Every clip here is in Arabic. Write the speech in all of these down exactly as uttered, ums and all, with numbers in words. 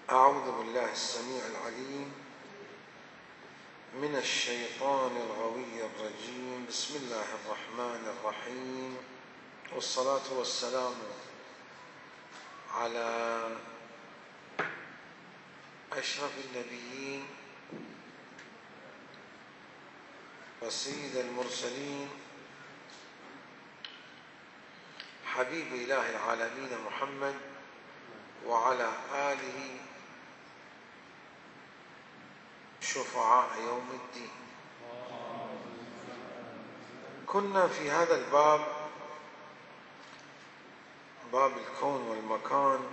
أعوذ بالله السميع العليم من الشيطان الغوي الرجيم. بسم الله الرحمن الرحيم، والصلاة والسلام على أشرف النبيين وسيد المرسلين حبيب إله العالمين محمد وعلى آله شفعاء يوم الدين. كنا في هذا الباب، باب الكون والمكان،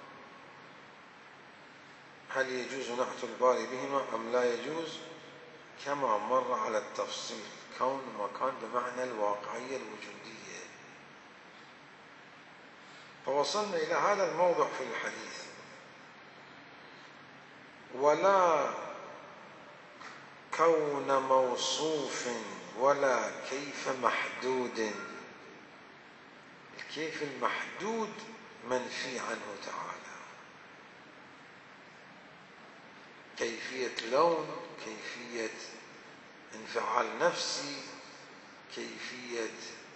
هل يجوز نعت الباري بهما أم لا يجوز، كما مر على التفصيل. كون ومكان بمعنى الواقعية الوجودية. فوصلنا إلى هذا الموضع في الحديث: ولا كون موصوف ولا كيف محدود. الكيف المحدود منفي عنه تعالى، كيفية لون، كيفية انفعال نفسي، كيفية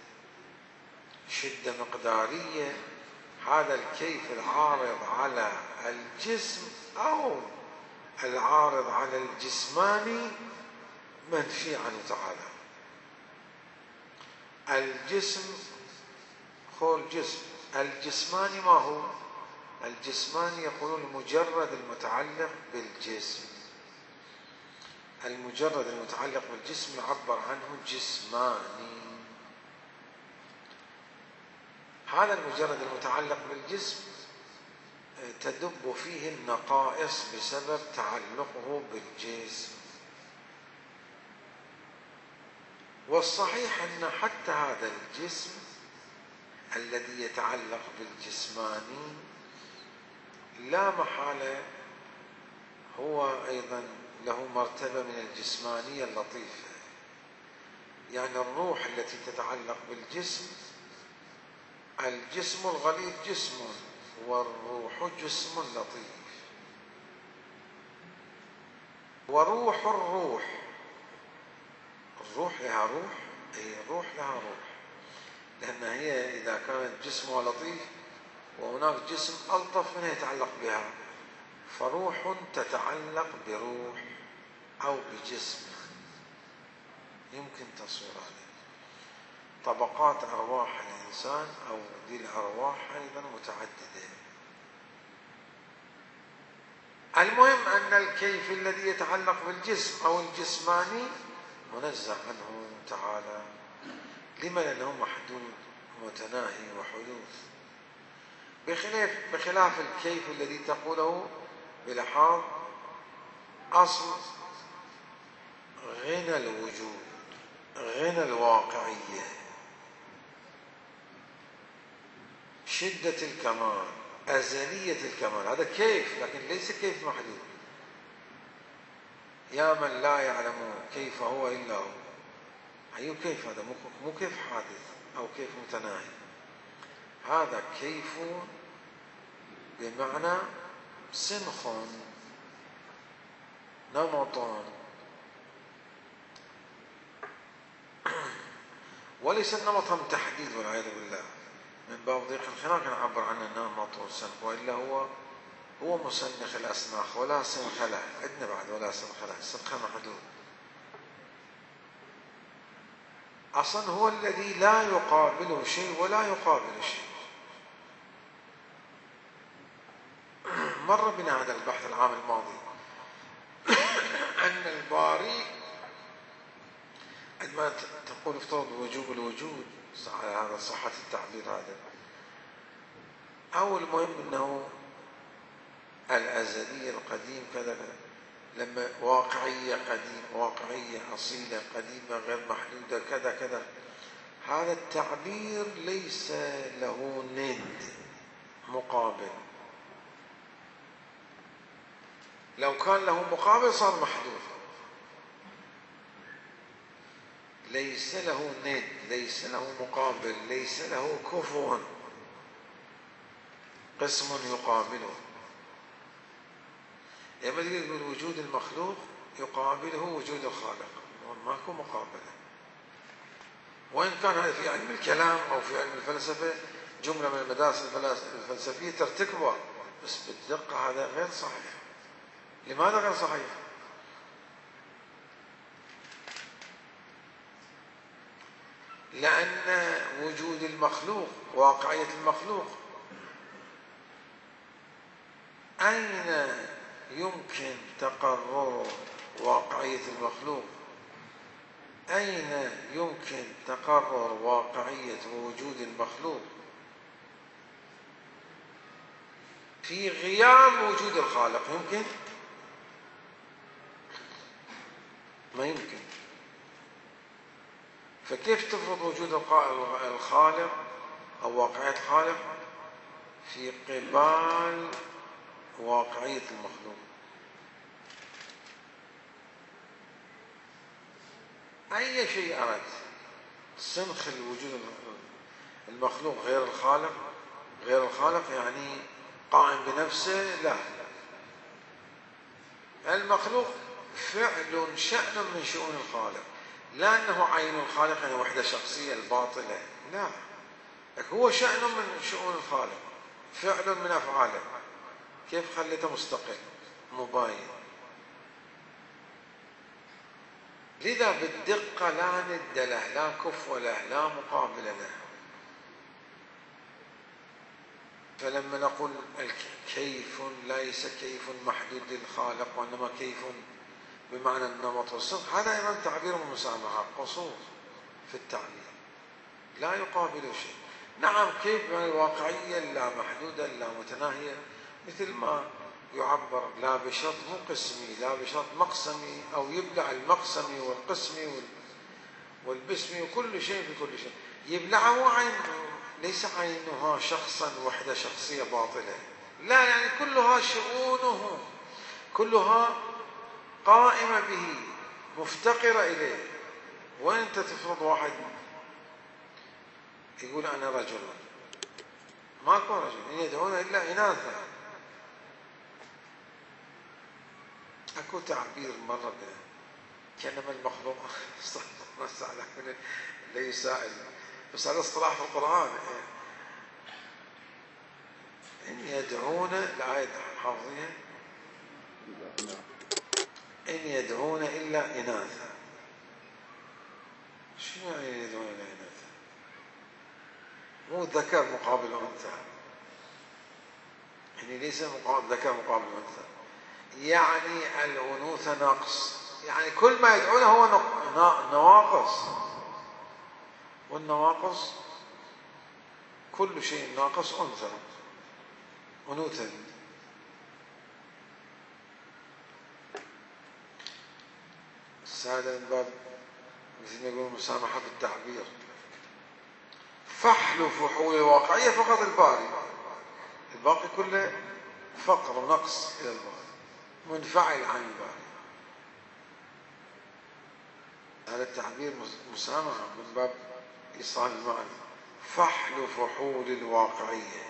شدة مقدارية. هذا الكيف العارض على الجسم أو العارض على الجسماني منفي عنه تعالى. الجسم هو الجسم، الجسماني ما هو؟ الجسماني يقولون المجرد المتعلق بالجسم. المجرد المتعلق بالجسم يعبر عنه جسماني. هذا المجرد المتعلق بالجسم تدب فيه النقائص بسبب تعلقه بالجسم. والصحيح أن حتى هذا الجسم الذي يتعلق بالجسماني لا محالة هو أيضا له مرتبة من الجسمانية اللطيفة. يعني الروح التي تتعلق بالجسم، الجسم الغليظ جسم والروح جسم لطيف. وروح الروح، الروح لها روح، أي الروح لها روح، لأن هي إذا كانت جسمها لطيف وهناك جسم ألطف منها يتعلق بها، فروح تتعلق بروح أو بجسم. يمكن تصوير هذا طبقات أرواح الإنسان أو ذي الأرواح أيضا متعددة. المهم أن الكيف الذي يتعلق بالجسم أو الجسماني منزه عنه تعالى. لما؟ لأنه محدود متناهي وحدوث، بخلاف بخلاف الكيف الذي تقوله بلحاظ أصل غنى الوجود، غنى الواقعية، شدة الكمال، أزلية الكمال. هذا كيف، لكن ليس كيف محدود. يا من لا يعلم كيف هو إلا هو. أي كيف هذا؟ مو كيف حادث أو كيف متناهي. هذا كيف بمعنى سنخ، نمط، وليس النمط هم تحديد والعياذ بالله. من باب ضيق الخناق نعبر عنه نمط وسنخ، وإلا هو هو مسنخ الأسناخ ولا سنخ له. عندنا بعد ولا سنخ له، سنخ محدود. أصلا هو الذي لا يقابله شيء ولا يقابل شيء. مر بنا هذا البحث العام الماضي أن الباري عندما تقول افترض وجوب الوجود، هذا صحة التعبير هذا، أو المهم أنه الأزلية القديم كذا كذا، لما واقعية قديم، واقعية أصيلة قديمة غير محدودة كذا كذا، هذا التعبير ليس له ند مقابل. لو كان له مقابل صار محدود. ليس له ند، ليس له مقابل، ليس له كفو قسم يقابله. لما تقول وجود المخلوق يقابله وجود الخالق، ماكو مقابلة. وإن كان هذا في علم الكلام أو في علم الفلسفة جملة من المدارس الفلسفية ترتكبها، بس بالدقة هذا غير صحيح. لماذا غير صحيح؟ لأن وجود المخلوق، واقعية المخلوق، أين يمكن تقرر واقعية المخلوق؟ أين يمكن تقرر واقعية وجود المخلوق في غياب وجود الخالق؟ يمكن؟ ما يمكن. فكيف تفرض وجود الخالق أو واقعية الخالق في قبال واقعية المخلوق؟ أي شيء أردت سنخ الوجود المخلوق غير الخالق، غير الخالق يعني قائم بنفسه؟ لا، المخلوق فعل شأن من شؤون الخالق، لا أنه عين الخالق يعني وحدة شخصية الباطلة، لا، هو شأن من شؤون الخالق، فعل من أفعاله. كيف خليته مستقل مباين؟ لذا بالدقة لا ند له، لا كفو له، لا مقابل له. فلما نقول كيف ليس كيف محدود للخالق، وإنما كيف بمعنى النمط والصدق، هذا أيضا تعبير المسامحة، قصور في التعبير لا يقابل شيء. نعم، كيف من الواقعية لا محدودة لا متناهية، مثل ما يعبر لا بشرط مو قسمي، لا بشرط مقسمي، أو يبلع المقسمي والقسمي والبسمي وكل شيء في كل شيء. يبلعه عين، ليس عينها شخصا وحدة شخصية باطلة، لا، يعني كلها شؤونه، كلها قائمة به مفتقرة إليه. وأنت تفرض واحد يقول أنا رجل، ماكو رجل، إن يدعون إلا إناثا. أكو تعبير مرة كلمة المخلوق ليس بس هذا اصطلاح في القرآن. إن يدعون، الآية حافظيها، إن يدعون إلا إناثا. شنو يعني يدعون إلا إناثا؟ مو ذكر مقابل أنثى، يعني ليس ذكر مقابل أنثى، يعني الأنوثة نقص، يعني كل ما يدعونه هو نواقص، والنواقص كل شيء ناقص أنثى، أنوثة. هذا من باب مثل ما يقول المسامحة بالتعبير. فحل فحول الواقعية فقط الباري، الباقي كله فقر ونقص إلى الباري، منفعل عن الباري. هذا التعبير مسامحة من باب إيصال المعنى. فحل فحول الواقعية،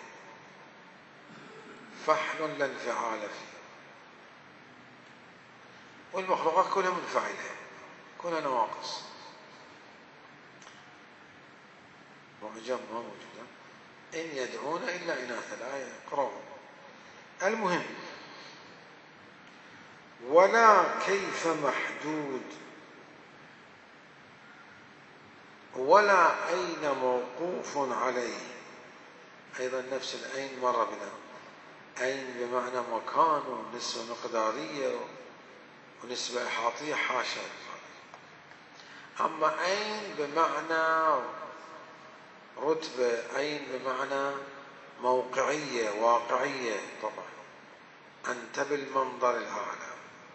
فحل لا انفعال فيه، والمخلوقات كلها منفعلة، كلها نواقص. معجم ما موجودة. إن يدعون إلا إناثا، الآية اقرأوا. المهم، ولا كيف محدود، ولا أين موقوف عليه. أيضا نفس الأين مر بنا، أين بمعنى مكان ونسبة مقدارية ونسبة إحاطية، حاشا. أما أين بمعنى رتبة، أين بمعنى موقعية واقعية، طبعا أنت بالمنظر الأعلى.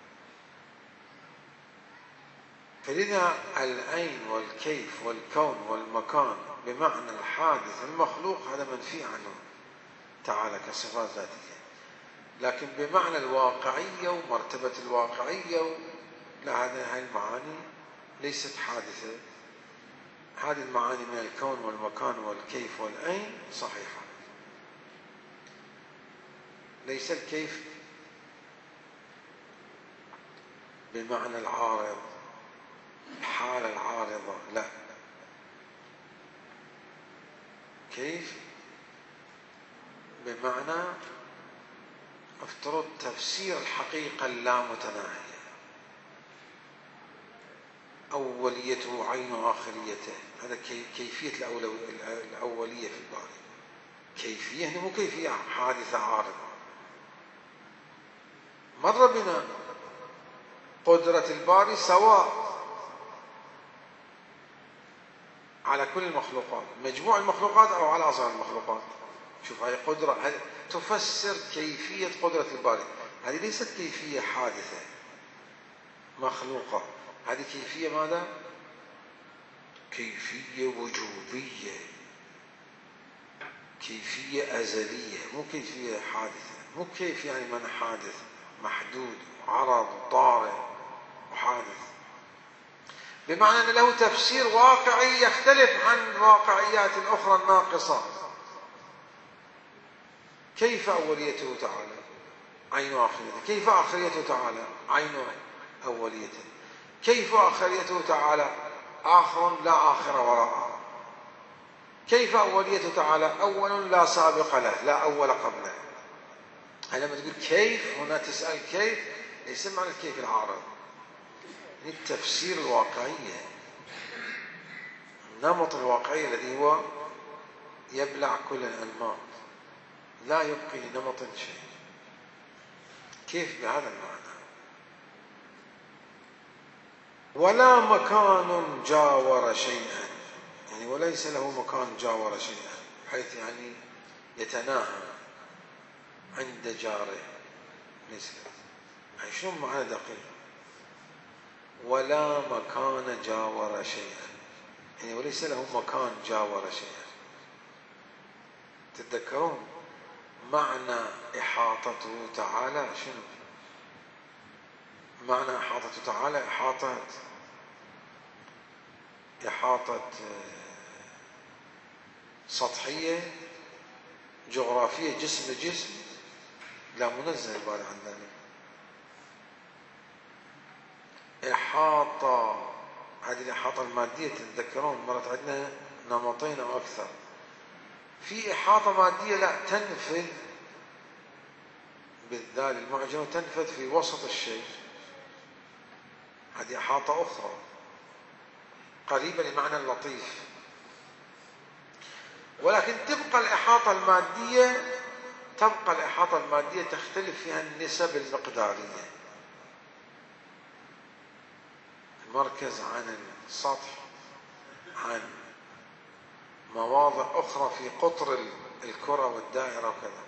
فلذا الأين والكيف والكون والمكان بمعنى الحادث المخلوق هذا منفي عنه تعالى كصفات ذاتية، لكن بمعنى الواقعية ومرتبة الواقعية لا، هذه المعاني ليست حادثة. هذه المعاني من الكون والمكان والكيف والأين صحيحة. ليس الكيف بمعنى العارض، الحالة العارضة، لا. كيف؟ بمعنى افترض تفسير الحقيقة اللامتناهية، أوليته عين آخريته، هذا كيفية الأولية في الباري. كيفية مو كيفية حادثة عارضة. مر بنا قدرة الباري سواء على كل المخلوقات، مجموع المخلوقات أو على أصغر المخلوقات. شوف هاي قدرة تفسر كيفية قدرة الباري. هذه ليست كيفية حادثة مخلوقة، هذه كيفية ماذا؟ كيفية وجودية، كيفية أزلية، مو كيفية حادثة. مو كيف يعني من حادث، محدود عرض طارئ وحادث، بمعنى أن له تفسير واقعي يختلف عن الواقعيات الأخرى الناقصة. كيف أوليته تعالى عين آخريته؟ كيف آخريته تعالى عين أوليته؟ كيف آخريته تعالى آخر لا آخر وراءه؟ كيف أوليته تعالى أول لا سابق له لا أول قبله؟ لما تقول كيف هنا تسأل كيف، ليس معنى الكيف العارض، التفسير الواقعية، النمط الواقعي الذي هو يبلع كل الأنماط، لا يبقي لنمط شيء. كيف بهذا المعنى. ولا مكان جاور شيئا، يعني وليس له مكان جاور شيئا، حيث يعني يتناهى عند جاره، ليس يعني شنو معنى دقيق؟ ولا مكان جاور شيئا، يعني وليس له مكان جاور شيئا. تتذكرون معنى إحاطته تعالى شنو؟ معنى إحاطته تعالى إحاطة إحاطة سطحية جغرافية جسم لجسم، لا منزه الباري عن ذلك. إحاطة، هذه الإحاطة المادية تتذكرون مرت عندنا نمطين أو أكثر. في إحاطة مادية لا تنفذ بالذال المعجمة، تنفذ في وسط الشيء، هذه إحاطة أخرى قريبة لمعنى اللطيف. ولكن تبقى الإحاطة المادية تبقى الإحاطة المادية تختلف فيها النسب المقدارية، المركز عن السطح، عن مواضع أخرى في قطر الكرة والدائرة وكذا.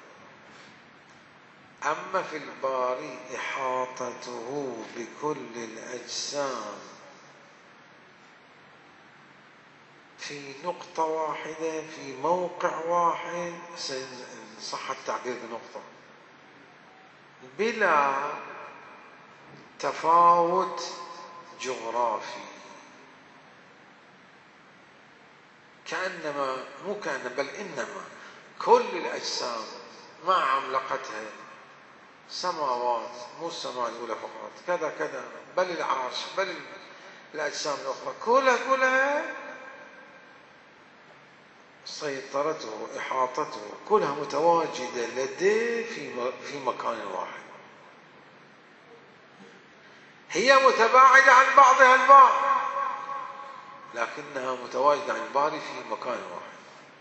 أما في الباري إحاطته بكل الأجسام في نقطة واحدة، في موقع واحد، صح التعبير بنقطة، بلا تفاوت جغرافي. كأنما مو كأنما بل إنما كل الأجسام مع عملقتها، سماوات مو السماء الأولى فقط، كذا كذا، بل العرش، بل الأجسام الأخرى، كلها كلها سيطرته إحاطته كلها متواجدة لديه في في مكان واحد. هي متباعدة عن بعضها البعض لكنها متواجدة عن الباري في مكان واحد.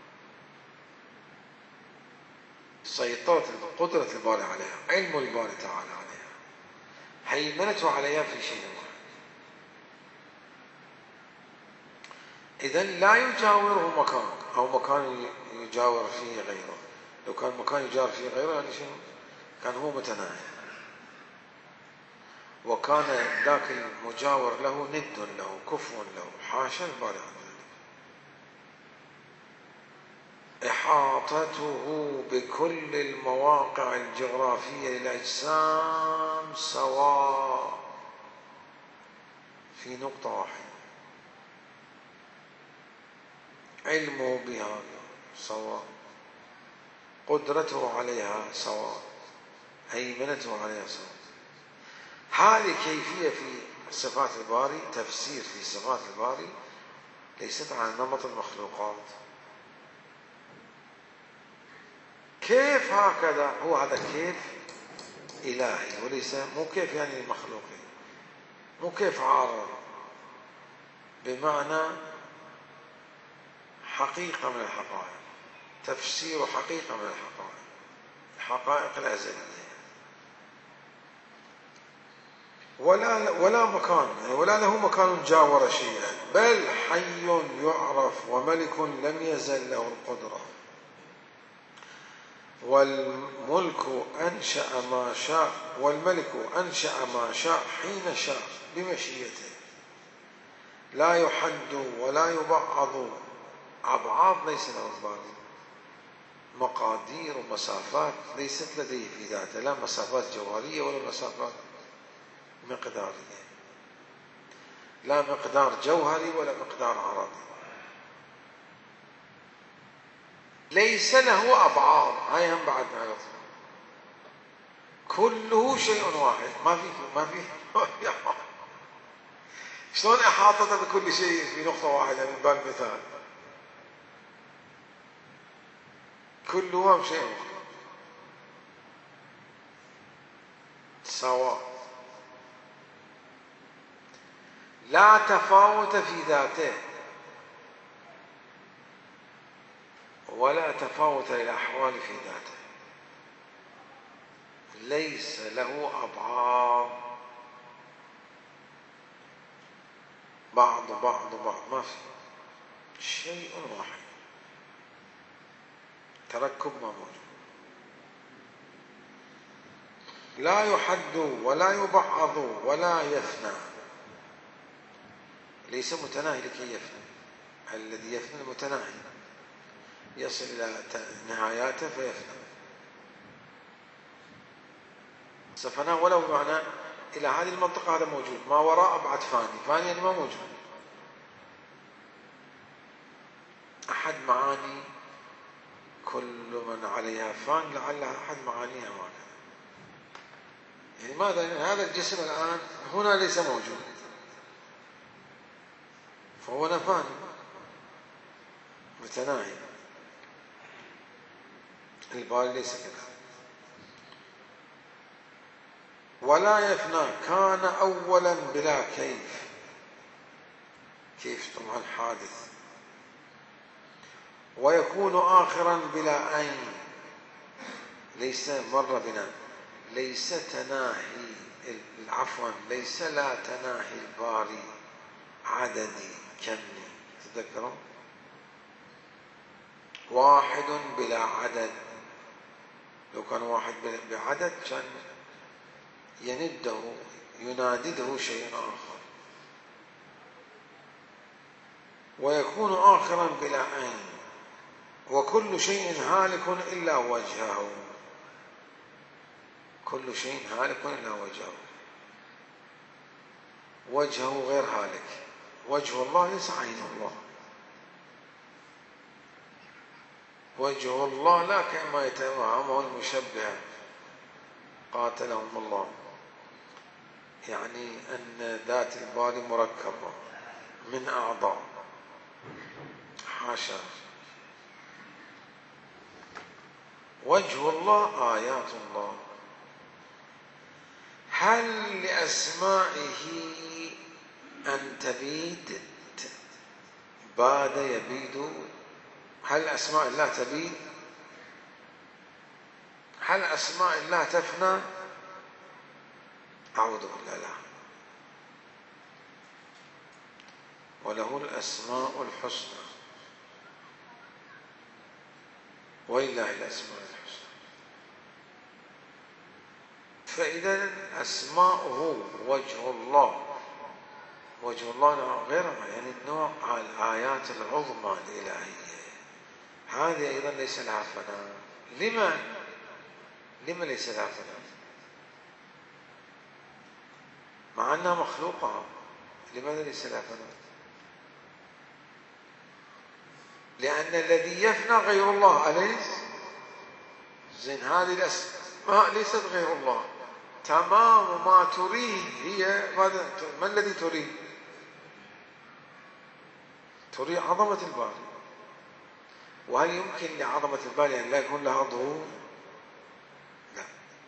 سيطرة قدرة الباري عليها، علم الباري تعالى عليها، هيمنته عليها في شيء واحد. إذن لا يجاوره مكان أو مكان يجاور فيه غيره. لو كان مكان يجاور فيه غيره يعني شنو؟ كان هو متناهي، وكان ذاك المجاور له ند له كفو له، حاشا الباري عن ذلك. إحاطته بكل المواقع الجغرافية للأجسام سواء في نقطة واحدة، علمه بها سواء، قدرته عليها سواء، هيمنته عليها سواء. هذه كيفية في صفات الباري، تفسير في صفات الباري ليست على نمط المخلوقات. كيف هكذا؟ هو هذا كيف إلهي، وليس مو كيف يعني المخلوقين، مو كيف عارض، بمعنى حقيقة من الحقائق، تفسير حقيقة من الحقائق، الحقائق الأزلية. ولا ولا مكان، ولا له مكان جاور شيئا، بل حي يعرف وملك لم يزل له القدرة، والملك أنشأ ما شاء، والملك أنشأ ما شاء حين شاء بمشيئته، لا يحد ولا يبعض، أبعاض ليس له الباري، مقادير ومسافات ليست لديه في ذاته، لا مسافات جوهرية ولا مسافات مقدارية، لا مقدار جوهري ولا مقدار عرضي، ليس له أبعاض، هاي هم بعد نعرف، كله شيء واحد، ما في ما في شلون أحاطت بكل شيء في نقطة واحدة من باب المثال، كله شيء واحد سواء، لا تفاوت في ذاته ولا تفاوت الأحوال في ذاته، ليس له أبعاض، بعض بعض بعض، ما في، شيء واحد، تركب ما موجود، لا يحد ولا يبعض ولا يفنى، ليس متناهي لكي يفنى، الذي يفنى المتناهي يصل إلى نهاياته فيفنى، فناء ولو بمعنى إلى هذه المنطقة هذا موجود، ما وراء أبعد فاني، فاني يعني ما موجود، أحد معاني كل من عليها فان لعلها أحد معانيها هكذا، يعني ماذا؟ يعني هذا الجسم الآن هنا ليس موجود، فهو نفاني متناهي، الباري ليس كذا، ولا يفنى، كان أولا بلا كيف، كيف طبعا حادث، ويكون آخرا بلا أين، ليس مر بنا، ليس تناهي، عفوا ليس لا تناهي الباري عددي كمي، تذكرون واحد بلا عدد، لو كان واحد بعدد كان ينده ينادده شيء آخر، ويكون آخرا بلا عين، وكل شيء هالك إلا وجهه، كل شيء هالك إلا وجهه، وجهه غير هالك، وجه الله ليس عين الله، وجه الله لا كما يتوهمه المشبهة قاتلهم الله، يعني أن ذات الباري مركبة من أعضاء، حاشا، وجه الله آيات الله، هل لأسمائه أن تبيد؟ باد يبيد، هل أسماء الله تبيد؟ هل أسماء الله تفنى؟ أعوذ بالله، لا، وله الأسماء الحسنى، ولله الأسماء الحسنى، فإذا أسماؤه وجه الله، وجه الله غيرها، يعني نوع الآيات العظمى الإلهية، هذه أيضا ليس لها فناء، لما؟ لما ليس لها فناء؟ مع أنها مخلوقة، لماذا ليس لها فناء؟ لأن الذي يفنى غير الله، أليس؟ زين، هذه الأسماء ليست غير الله، تمام ما تريه هي ماذا؟ ما الذي تريه؟ تريه عظمة الباري. وهل يمكن لعظمة الباري أن لا يكون لها ظهور؟ لا،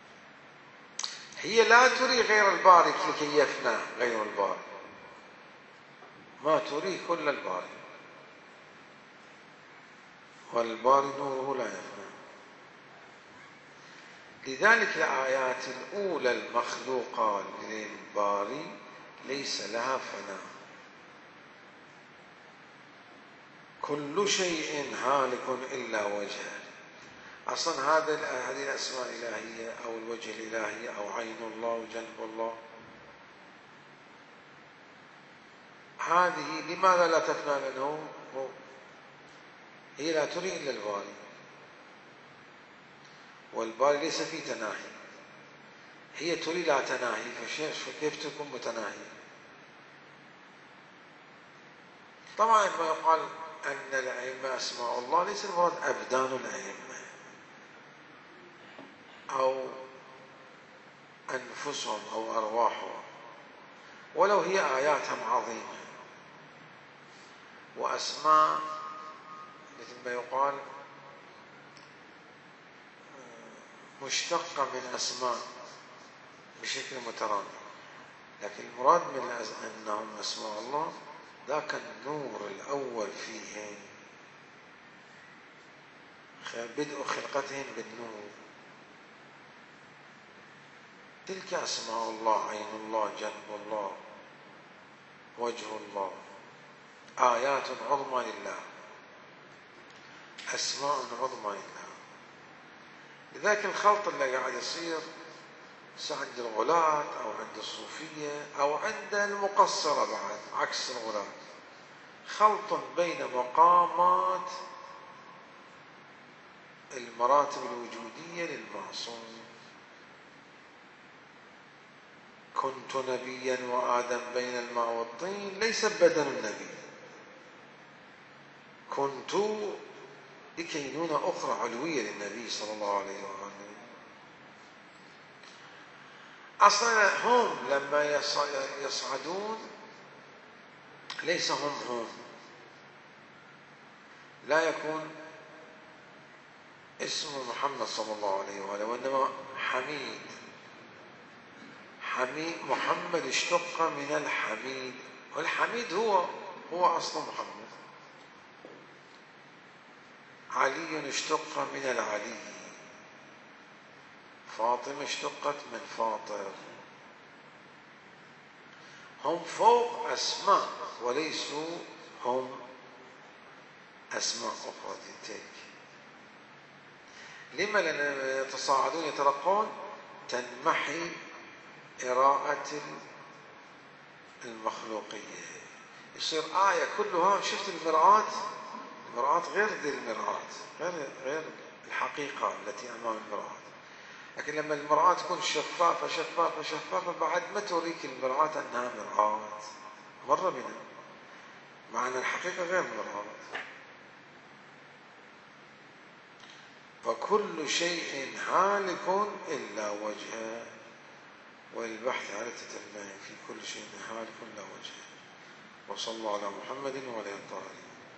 هي لا تري غير الباري لكي يفنى غير الباري، ما تريه كل الباري، والباري نوره لا يفنى. لذلك الآيات الأولى المخلوقة للباري ليس لها فناء. كل شيء هالك إلا وجهه. أصلا هذا هذه الأسماء الإلهية أو الوجه الإلهي أو عين الله وجنب الله، هذه لماذا لا تفنى؟ لأنه هي لا تري إلا الباري، والباري ليس في تناهي، هي تري لا تناهي، فكيف تكون متناهية؟ طبعا ما يقال أن الأئمة أسماء الله ليس المراد أبدان الأئمة أو أنفسهم أو أرواحهم، ولو هي آياتهم عظيمة وأسماء مثل ما يقال مشتقة من أسماء بشكل مترادف، لكن المراد من أنهم أسماء الله ذاك النور الأول فيهم، بدء خلقتهم بالنور. تلك أسماء الله، عين الله، جنب الله، وجه الله، آيات عظمى لله، أسماء عظمى لله. لذلك الخلط اللي قاعد يصير عند الغلاة أو عند الصوفية أو عند المقصرة بعد عكس الغلاة، خلط بين مقامات المراتب الوجودية للمعصوم. كنت نبيا وآدم بين الماء والطين ليس بدن النبي، كنت لكينونة أخرى علوية للنبي صلى الله عليه وآله. أصلا هم لما يصعدون ليس هم هم، لا يكون اسمه محمد صلى الله عليه وآله، وإنما حميد. حميد محمد اشتق من الحميد، والحميد هو هو أصل محمد. علي اشتق من العلي، فاطمة اشتقت من فاطر. هم فوق أسماء وليسوا هم أسماء أخرى تلك. لما؟ لأن يتصاعدون يترقون تنمحي إراءة المخلوقية، يصير آية كلها. شفت المرآة؟ المرآة غير ذي المرآة، غير غير الحقيقة التي أمام المرآة. لكن لما المرآة تكون شفافة شفافة شفافة بعد ما توريك المرآة أنها مرآة، مر بنا، مع أن الحقيقة غير مرآة. فكل شيء هالك إلا وجهه، والبحث عن التتبع في كل شيء هالك إلا وجهه. وصلى الله على محمد وعلى آله الطاهرين.